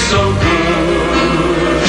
so good.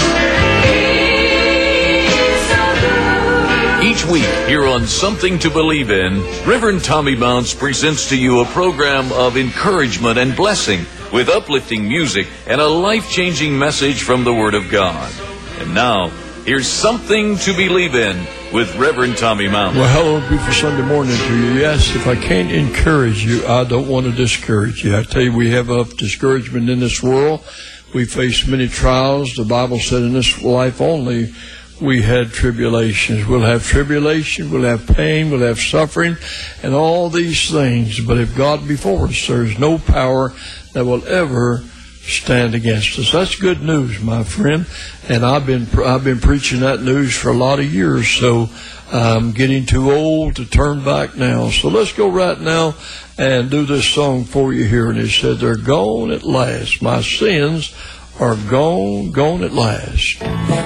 He's so good. Each week here on Something to Believe In, Reverend Tommy Bounce presents to you a program of encouragement and blessing with uplifting music and a life-changing message from the Word of God. And now, here's Something to Believe In with Reverend Tommy Bounce. Well, hello, beautiful Sunday morning to you. Yes, if I can't encourage you, I don't want to discourage you. I tell you, we have enough discouragement in this world. We face many trials. The Bible said in this life only we had tribulations. We'll have tribulation, we'll have pain, we'll have suffering, and all these things. But if God be for us, there's no power that will ever stand against us. That's good news, my friend. And I've been preaching that news for a lot of years, so I'm getting too old to turn back now. So let's go right now and do this song for you here. And it said, they're gone at last. My sins are gone at last.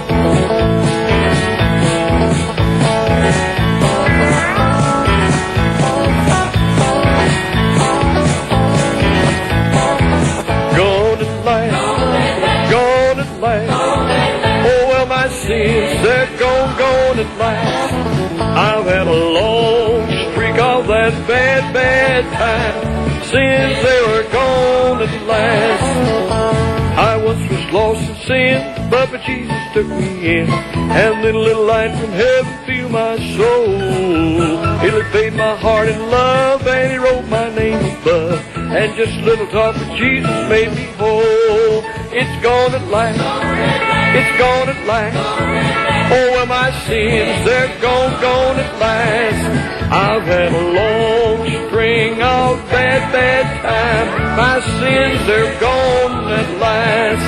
Gone at last. I've had a long streak of that bad time since they were gone at last. I once was lost in sin, but Jesus took me in, and then a little light from heaven filled my soul. He laid my heart in love, and He wrote my name above, and just a little talk with Jesus made me whole. It's gone at last. It's gone at last. Oh, well, my sins, they're gone at last. I've had a long string of bad time. My sins, they're gone at last.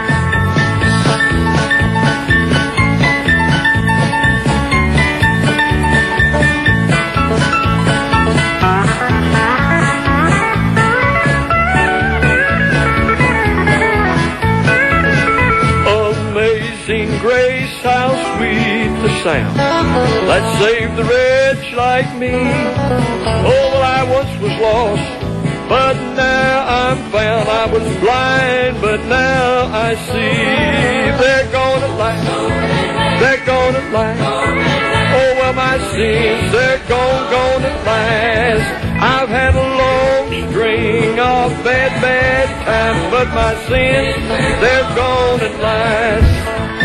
Amazing grace, how sweet the sound that saved the wretch like me. Oh, well, I once was lost, but now I'm found. I was blind, but now I see. They're gone at last. They're gone at last. Oh, well, my sins, they're gone at last. I've had a long string of bad times, but my sins, they're gone at last.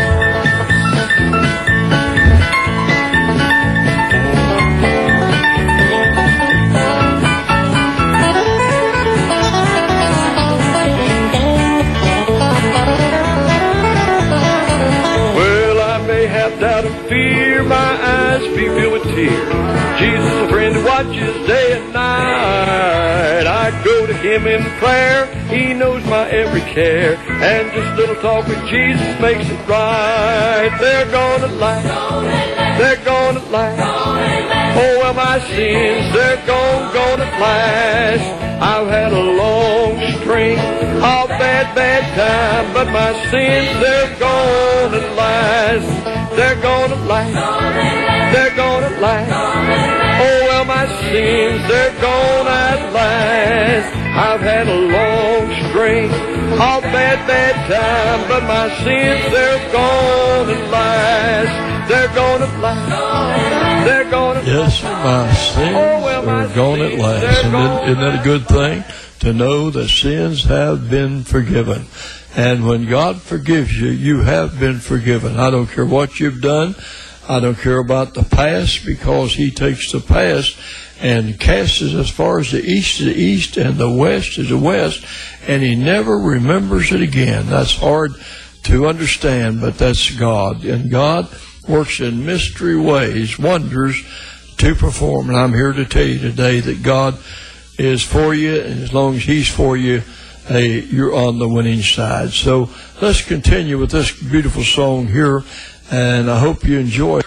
Doubt and fear, my eyes be filled with tears. Jesus, a friend who watches day and night. I go to Him in prayer, He knows my every care, and just a little talk with Jesus makes it right. They're gone at last. They're gone at last. Oh, well, my sins, they're gone at last. I've had a long string of bad time, but my sins, they're gone at last. They're gone at last. They're gone at last. Oh, well, my sins, they're gone at last. I've had a long string of bad time, but my sins, they're gone at last. They're gone at last. They're gone at last. Yes, my sins are gone at last. And isn't that a good thing? To know that sins have been forgiven. And when God forgives you, you have been forgiven. I don't care what you've done. I don't care about the past, because He takes the past and casts it as far as the east is the east and the west is the west, and He never remembers it again. That's hard to understand, but that's God. And God works in mystery ways, wonders to perform. And I'm here to tell you today that God is for you, and as long as He's for you, you're on the winning side. So let's continue with this beautiful song here, and I hope you enjoy it.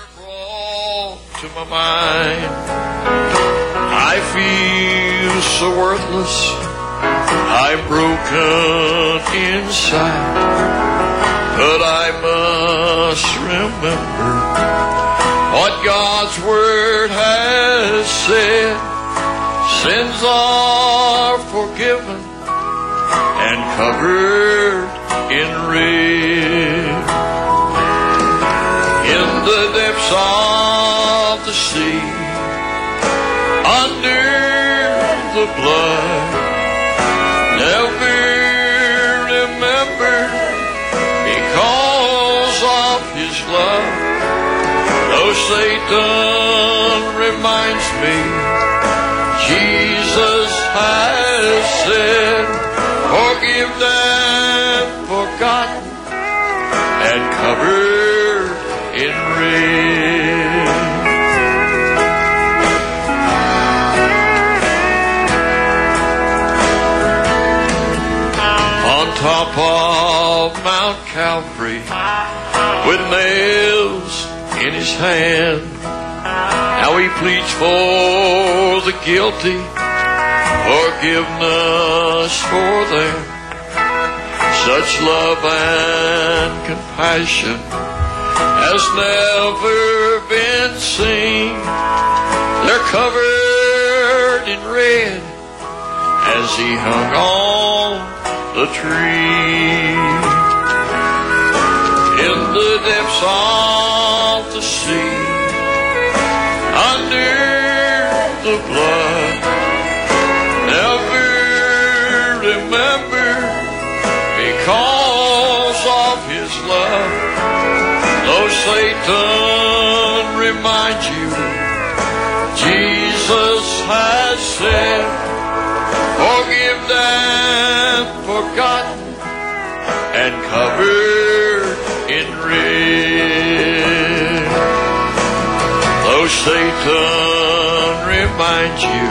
To my mind, I feel so worthless, I'm broken inside, but I must remember what God's Word has said. Sins are forgiven and covered in red. In the depths of the sea, under the blood, never remember because of his love. Though Satan reminds me, Jesus has said, forgiven and forgotten and covered in red. On top of Mount Calvary, with nails in his hand, how he pleads for the guilty, forgiveness for them. Such love and compassion has never been seen. They're covered in red as he hung on the tree. In the depths of the sea, under the blood, never remember because of his love. Though Satan reminds you, Jesus has said, forgiven and forgotten and covered in red. Though Satan reminds you,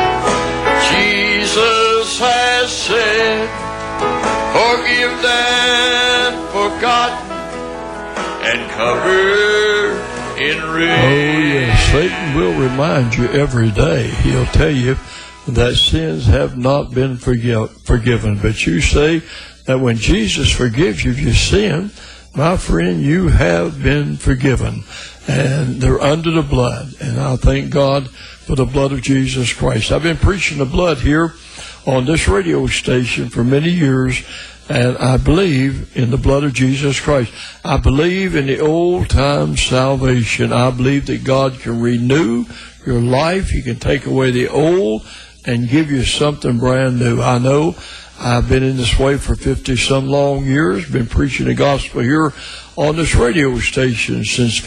Jesus has said, forgiven and forgotten and covered in red. Oh yes, Satan will remind you every day. He'll tell you that sins have not been forgiven. But you say that when Jesus forgives you of your sin, my friend, you have been forgiven. And they're under the blood. And I thank God for the blood of Jesus Christ. I've been preaching the blood here on this radio station for many years, and I believe in the blood of Jesus Christ. I believe in the old-time salvation. I believe that God can renew your life. He can take away the old and give you something brand new. I know I've been in this way for 50-some long years, been preaching the gospel here on this radio station since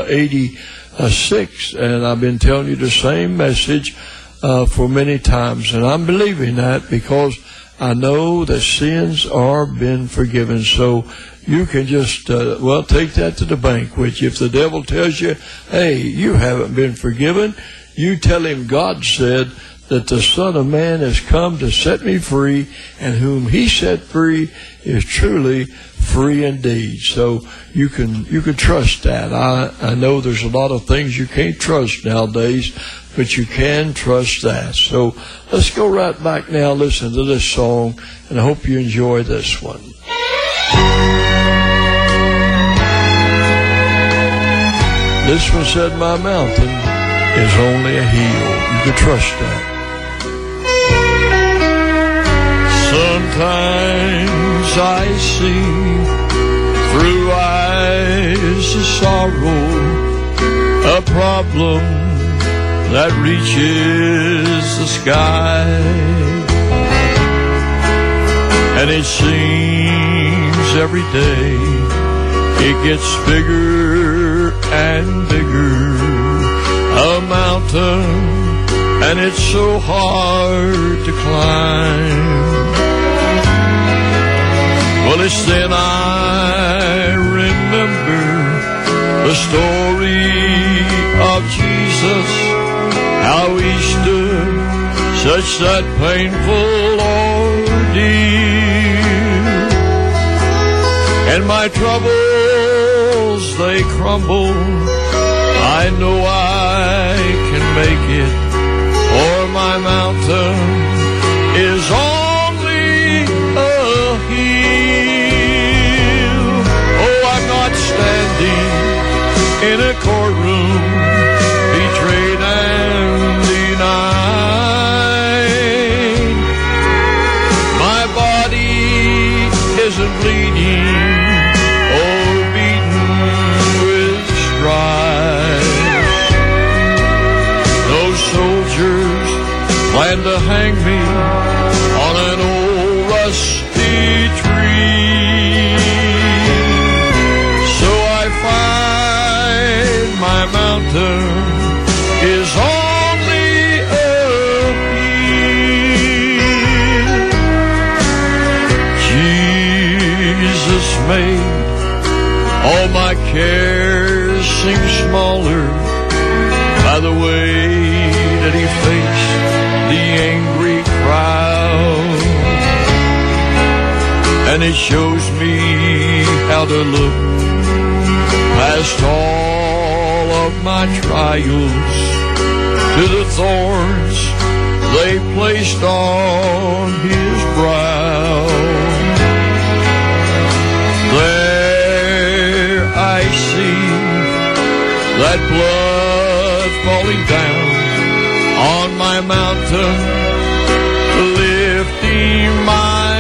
86, and I've been telling you the same message for many times. And I'm believing that because I know that sins are been forgiven. So you can just, take that to the bank with you. If the devil tells you, hey, you haven't been forgiven, you tell him God said that the Son of Man has come to set me free, and whom he set free is truly free indeed. So you can trust that. I know there's a lot of things you can't trust nowadays, but you can trust that. So let's go right back now, listen to this song, and I hope you enjoy this one. This one said, my mountain is only a hill. You can trust that. Sometimes I see through eyes of sorrow a problem that reaches the sky, and it seems every day it gets bigger and bigger, a mountain, and it's so hard to climb. Well, it's then I remember the story of Jesus, how he stood such that painful ordeal, and my troubles, they crumble. I know I can make it, for my mountain is only a hill. Oh, I'm not standing in a courtroom, betrayed and denied. My body isn't bleeding dismayed. All my cares seem smaller by the way that he faced the angry crowd. And it shows me how to look past all of my trials to the thorns they placed on his brow. There I see that blood falling down on my mountain, lifting my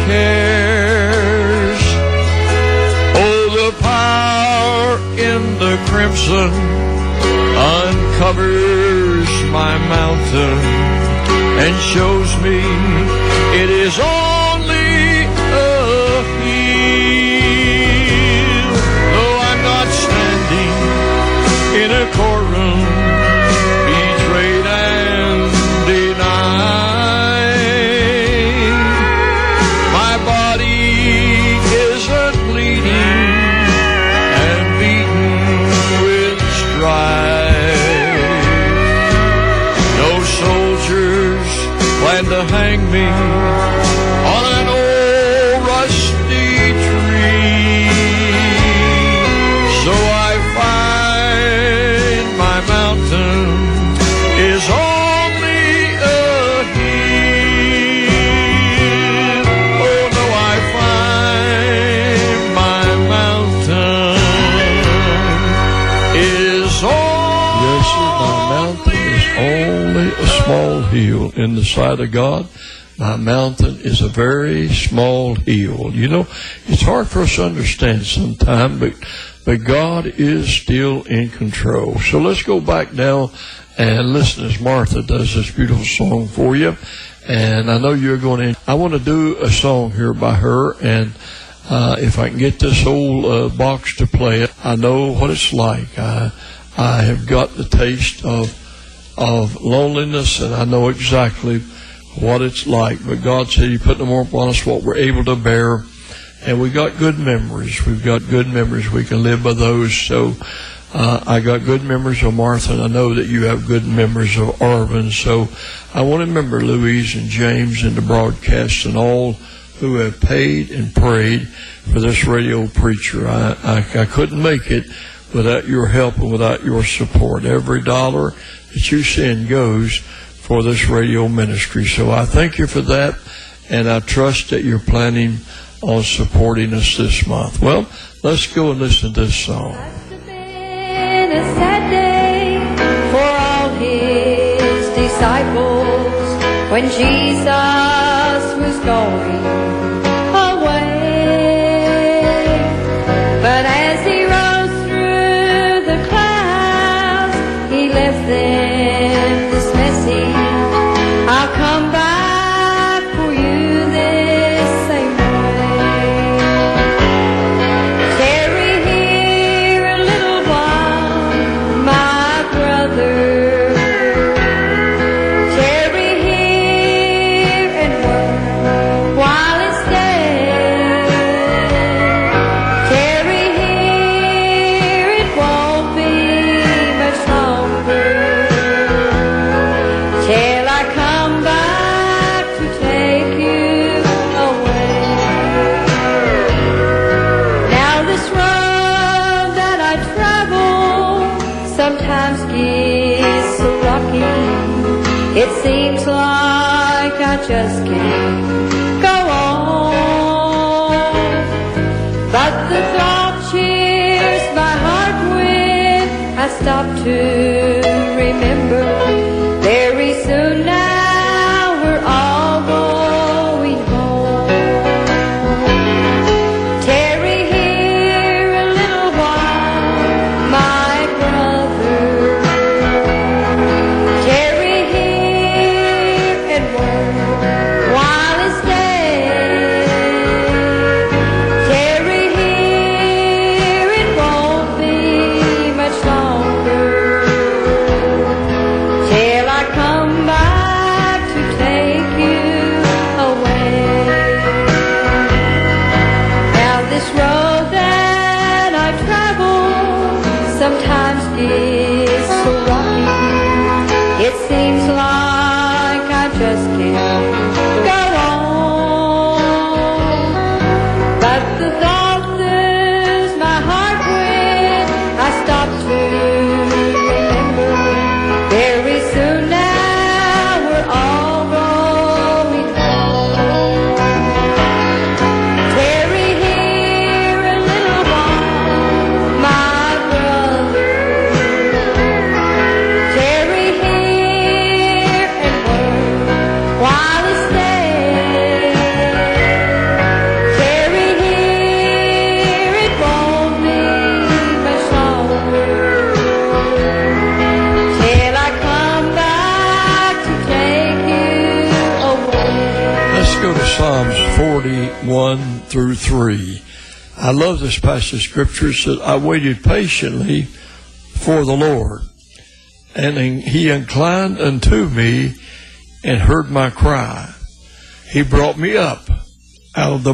cares. Oh, the power in the crimson uncovers my mountain and shows me it is only a hill. Though I'm not standing in a courtroom, betrayed and denied, my body isn't bleeding and beaten with strife. No soldiers plan to hang me on an old rusty tree. So I find my mountain is only a hill. Oh no, I find my mountain is only. Yes, sir, my mountain is only a small hill in the sight of God. My mountain is a very small hill. You know, it's hard for us to understand sometimes, but God is still in control. So let's go back now and listen as Martha does this beautiful song for you. And I know you're going to, I want to do a song here by her, and if I can get this old box to play it, I know what it's like. I have got the taste of loneliness, and I know exactly what it's like. But God said He put more upon us what we're able to bear, and we got good memories. We've got good memories. We can live by those. So I got good memories of Martha, and I know that you have good memories of Arvin. So I want to remember Louise and James and the broadcast and all who have paid and prayed for this radio preacher. I couldn't make it without your help and without your support. Every dollar that you send goes for this radio ministry. So I thank you for that, and I trust that you're planning on supporting us this month. Well, let's go and listen to this song. Must have been a sad day for all His disciples when Jesus was going away. But as He rose through the clouds, He left them this message: I'll come back for you this same way. Tarry here a little while, my brother. Tarry here and work while it's day. Tarry here, it won't be much longer till I come back to take you away. Now this road that I travel sometimes gets so rocky, it seems like I just can't go on. But the thought cheers my heart when I stop to remember. Very soon now we're all going home. Tarry here a little while, my brother. Tarry here and work while it's day. Tarry here, it won't be much longer seems like I just can't go on. But the thought fills my heart when I stop to remember. Very soon now we're all going home. Tarry here a little while, my brother. Tarry here and work while he stays. Tarry here, it won't be much longer till I come back to take you away. Let's go to Psalms 41 through 3. I love this passage of Scripture. It says, I waited patiently for the Lord, and he inclined unto me and heard my cry. He brought me up out of the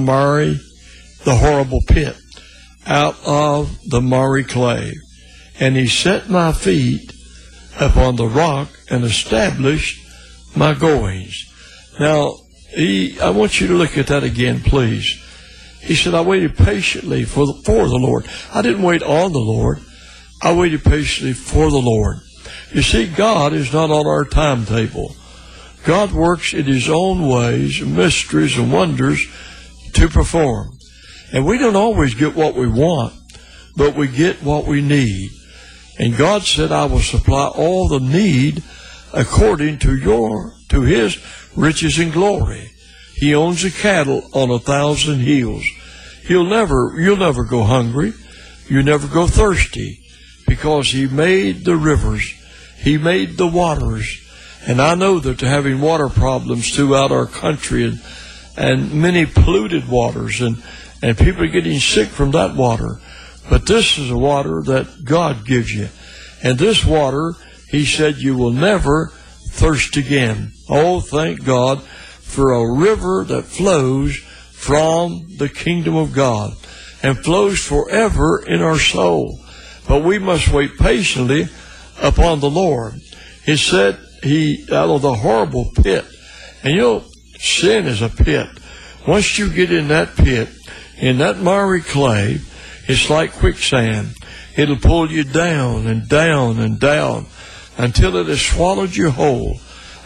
horrible pit, out of the miry clay, and he set my feet upon the rock and established my goings. Now, I want you to look at that again, please. He said, I waited patiently for the Lord. I didn't wait on the Lord. I waited patiently for the Lord. You see, God is not on our timetable. God works in his own ways, mysteries and wonders to perform. And we don't always get what we want, but we get what we need. And God said, I will supply all the need according to his riches and glory. He owns the cattle on 1,000 hills. You'll never go hungry. You never go thirsty, because he made the rivers. He made the waters. And I know that they're having water problems throughout our country, and many polluted waters, and people are getting sick from that water. But this is a water that God gives you. And this water, he said, you will never thirst again. Oh, thank God for a river that flows from the kingdom of God and flows forever in our soul. But we must wait patiently upon the Lord. He said out of the horrible pit. And you know, sin is a pit. Once you get in that pit, in that miry clay, it's like quicksand. It'll pull you down and down and down until it has swallowed you whole.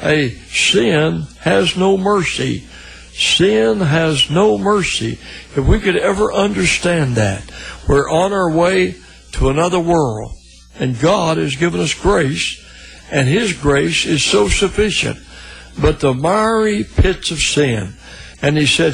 Sin has no mercy. Sin has no mercy. If we could ever understand that, we're on our way to another world. And God has given us grace, and his grace is so sufficient. But the miry pits of sin, and he said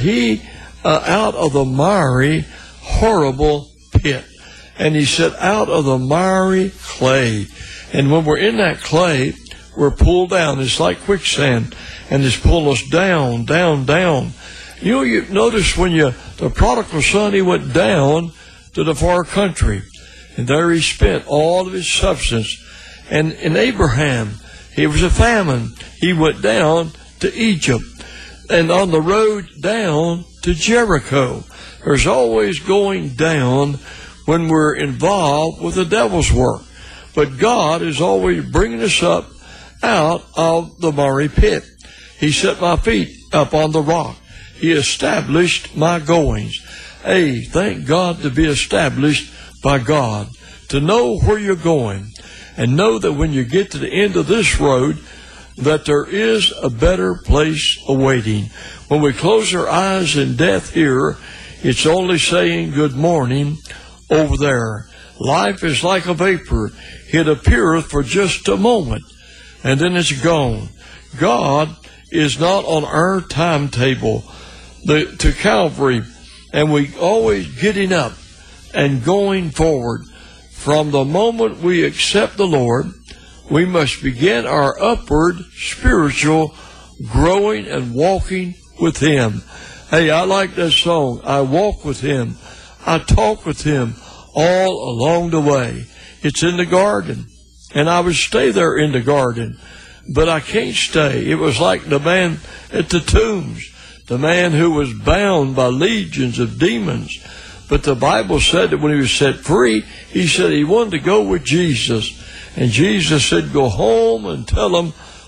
out of the miry, horrible pit. And he said out of the miry clay. And when we're in that clay, we're pulled down. It's like quicksand, and it's pulling us down, down, down. You notice when the prodigal son, he went down to the far country, and there he spent all of his substance. And in Abraham, it was a famine. He went down to Egypt, and on the road down to Jericho. There's always going down when we're involved with the devil's work. But God is always bringing us up out of the miry pit. He set my feet up on the rock. He established my goings. Thank God to be established by God. To know where you're going, and know that when you get to the end of this road, that there is a better place awaiting. When we close our eyes in death here, it's only saying good morning over there. Life is like a vapor. It appeareth for just a moment, and then it's gone. God is not on our timetable to Calvary, and we always getting up and going forward. From the moment we accept the Lord, we must begin our upward spiritual growing and walking with him. I like that song. I walk with him. I talk with him all along the way. It's in the garden, and I would stay there in the garden, but I can't stay. It was like the man at the tombs, the man who was bound by legions of demons. But the Bible said that when he was set free, he said he wanted to go with Jesus. And Jesus said, go home and tell them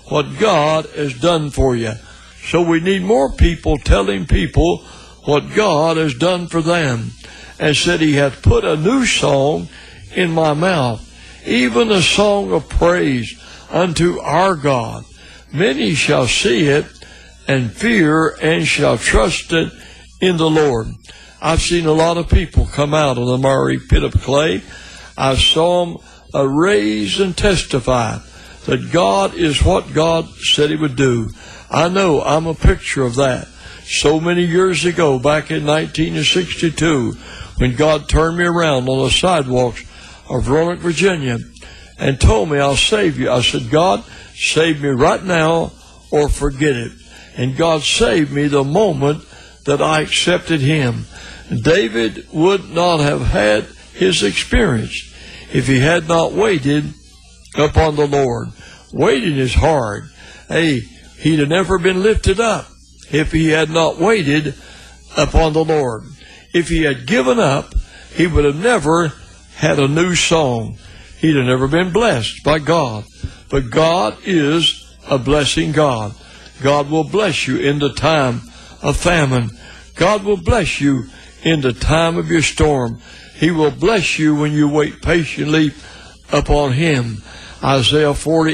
what God has done for you. So we need more people telling people what God has done for them. And said, He hath put a new song in my mouth, even a song of praise unto our God. Many shall see it and fear and shall trust it in the Lord. I've seen a lot of people come out of the miry pit of clay. I saw them arise and testify that God is what God said He would do. I know I'm a picture of that. So many years ago, back in 1962, when God turned me around on the sidewalks of Roanoke, Virginia, and told me, I'll save you. I said, God, save me right now or forget it. And God saved me the moment that I accepted Him. David would not have had his experience if he had not waited upon the Lord. Waiting is hard. Hey, he'd have never been lifted up if he had not waited upon the Lord. If he had given up, he would have never had a new song. He'd have never been blessed by God. But God is a blessing God. God will bless you in the time of famine. God will bless you in the time of your storm. He will bless you when you wait patiently upon Him. Isaiah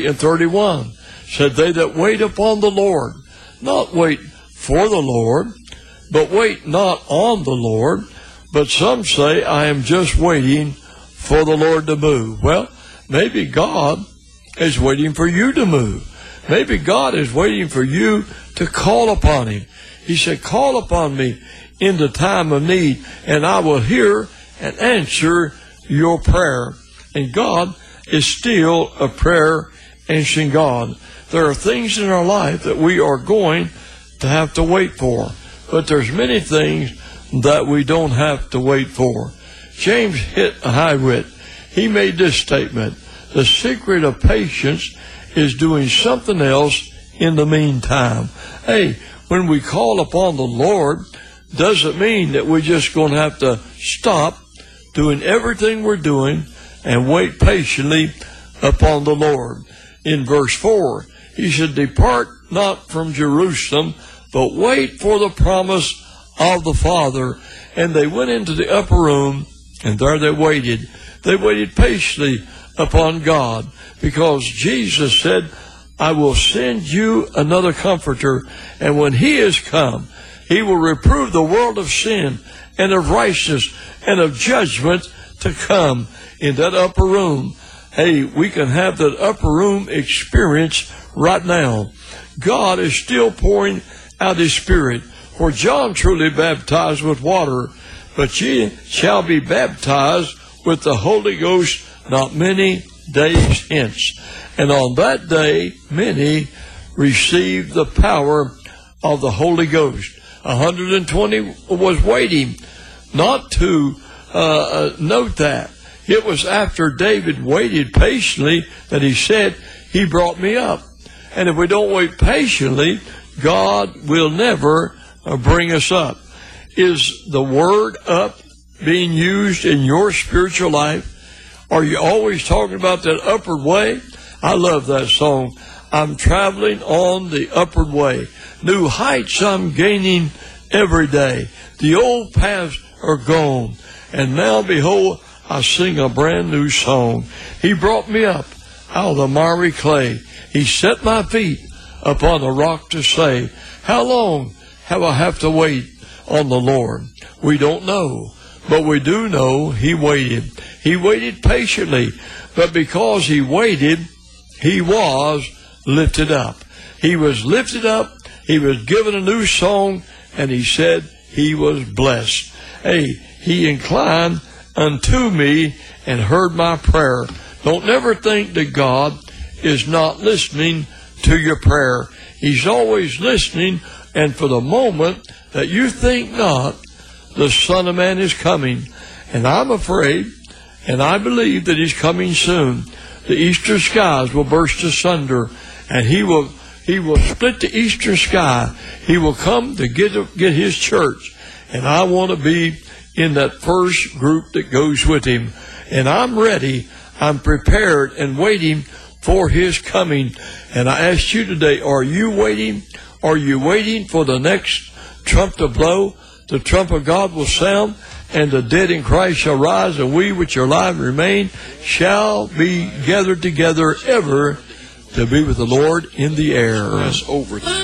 40:31 said, they that wait upon the Lord, not wait for the Lord, but wait not on the Lord. But some say, I am just waiting for the Lord to move. Well, maybe God is waiting for you to move. Maybe God is waiting for you to call upon Him. He said, call upon me in the time of need, and I will hear and answer your prayer. And God is still a prayer answering God. There are things in our life that we are going to have to wait for, but there's many things that we don't have to wait for. James Hywitt, he made this statement: the secret of patience is doing something else in the meantime. Hey, when we call upon the Lord, doesn't mean that we're just going to have to stop doing everything we're doing and wait patiently upon the Lord. In verse 4, he said, depart not from Jerusalem, but wait for the promise of the Father. And they went into the upper room, and there they waited. They waited patiently upon God, because Jesus said, I will send you another comforter, and when He is come, He will reprove the world of sin and of righteousness and of judgment to come. In that upper room, hey, we can have that upper room experience right now. God is still pouring out His Spirit. For John truly baptized with water, but ye shall be baptized with the Holy Ghost not many days hence. And on that day, many received the power of the Holy Ghost. 120 was waiting. Not to note that. It was after David waited patiently that he said, He brought me up. And if we don't wait patiently, God will never bring us up. Is the word up being used in your spiritual life? Are you always talking about that upward way? I love that song. I'm traveling on the upward way. New heights I'm gaining every day. The old paths are gone. And now, behold, I sing a brand new song. He brought me up out of the miry clay. He set my feet upon the rock to say, how long have I have to wait on the Lord? We don't know, but we do know He waited. He waited patiently, but because He waited, He was lifted up. He was lifted up. He was given a new song, and He said He was blessed. Hey, He inclined unto me and heard my prayer. Don't never think that God is not listening to your prayer. He's always listening, and for the moment that you think not, the Son of Man is coming. And I'm afraid, and I believe that He's coming soon. The eastern skies will burst asunder, and He will split the eastern sky. He will come to get His church. And I want to be in that first group that goes with Him. And I'm ready. I'm prepared and waiting for His coming. And I ask you today, are you waiting? Are you waiting for the next trump to blow? The trump of God will sound, and the dead in Christ shall rise, and we which are alive and remain shall be gathered together ever to be with the Lord in the air. It's over. You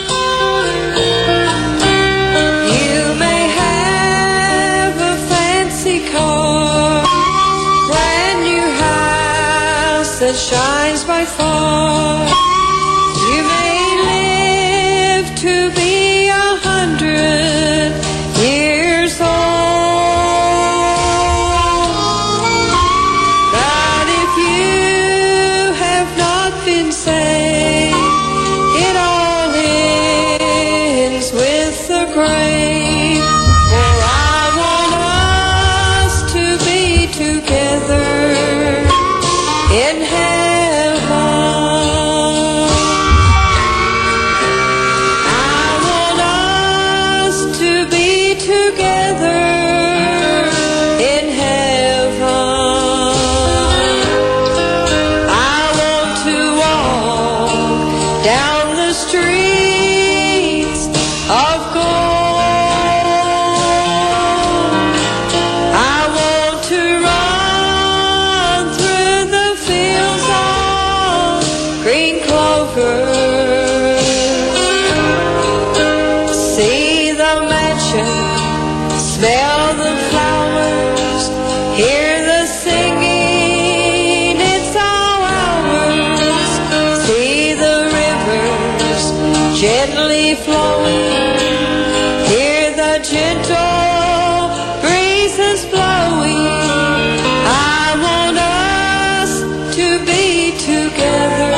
may have a fancy car, brand new house that shines by far. You may live to be 100 years old. But if you have not been saved, it all ends with the grave. For I want us to be together in heaven. I want us to be together in heaven. I want to walk down the streets of gold. I want to run through the fields of green clover, see the mansion, smell the flowers, hear the singing, it's all ours. See the rivers gently flowing, hear the gentle breezes blowing. I want us to be together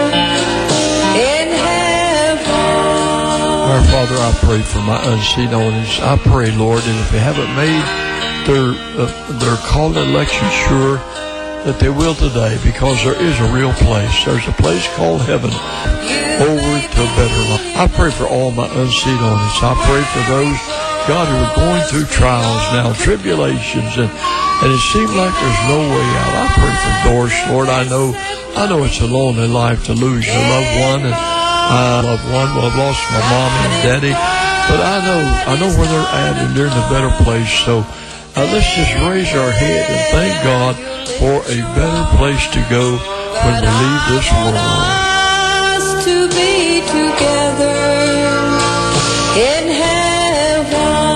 in heaven. Our Father, I pray for my unseen audience. I pray, Lord, and if they haven't made their call to election sure, that they will today, because there is a real place. There's a place called heaven, over to a better life. I pray for all my unseen audience. I pray for those, God, who are going through trials now, tribulations, and it seems like there's no way out. I pray for Doris, Lord. I know it's a lonely life to lose your loved one, and I loved one. Well, I've lost my mom and daddy, but I know where they're at, and they're in a better place. So let's just raise our head and thank God for a better place to go when we leave this world. Us to be together in heaven.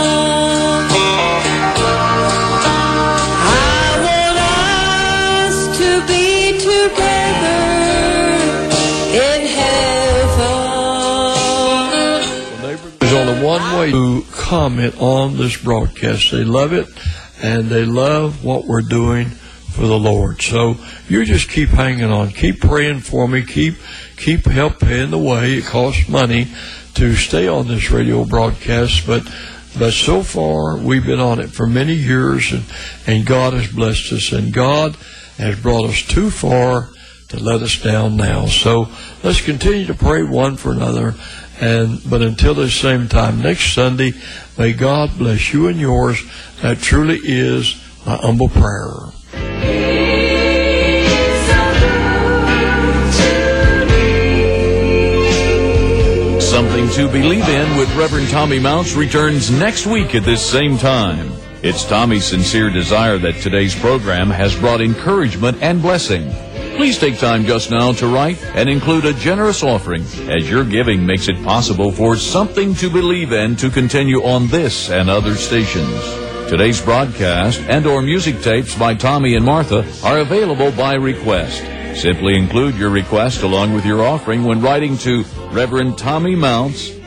I want us to be together in heaven. There's only one way to comment on this broadcast. They love it, and they love what we're doing for the Lord. So you just keep hanging on, keep praying for me, keep help paying the way. It costs money to stay on this radio broadcast, but so far we've been on it for many years, and God has blessed us, and God has brought us too far to let us down now. So let's continue to pray one for another. But until the same time next Sunday, may God bless you and yours. That truly is my humble prayer. Something to Believe In with Reverend Tommy Mounts returns next week at this same time. It's Tommy's sincere desire that today's program has brought encouragement and blessing. Please take time just now to write and include a generous offering, as your giving makes it possible for Something to Believe In to continue on this and other stations. Today's broadcast and/or music tapes by Tommy and Martha are available by request. Simply include your request along with your offering when writing to Reverend Tommy Mounts,